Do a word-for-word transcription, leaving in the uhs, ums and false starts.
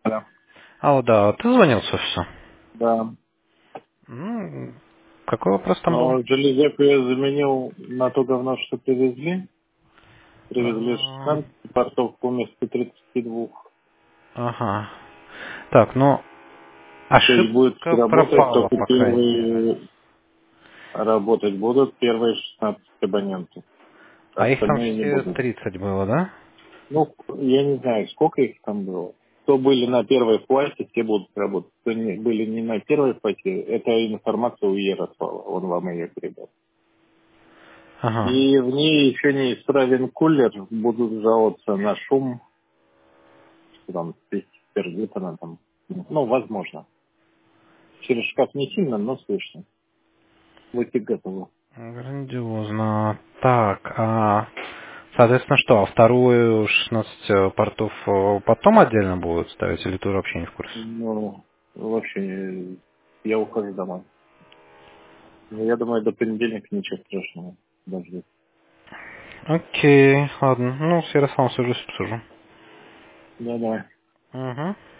Да. А, да, ты звонил с офиса? Да. Ну, какой вопрос там был? Но железяку я заменил на то говно, что привезли. Привезли А, шестнадцать портов вместо тридцати двух. Ага. Так, ну, То есть будет ошибка работать пропала, только по крайней мере. первые, работать будут первые шестнадцать абонентов. А их там Остальные не все будут. тридцать было, да? Ну, я не знаю, сколько их там было. Кто были на первой флайте, те будут работать. Кто не, были не на первой флайте, это информация у Ярослава. Он вам ее передал. Ага. И в ней еще не исправен кулер, будут жаловаться на шум, что там пердит она там. Ну, возможно. Через шкаф не сильно, но слышно. Будьте готовы. Грандиозно. Так, а, соответственно, что, а вторую шестнадцать э, портов э, потом отдельно будут ставить, или ты вообще не в курсе? Ну, вообще, э, я ухожу домой. Но я думаю, до понедельника ничего страшного. Даже. Окей, ладно. Ну, с Ярославом свяжусь, обсужу. Да, давай. Угу.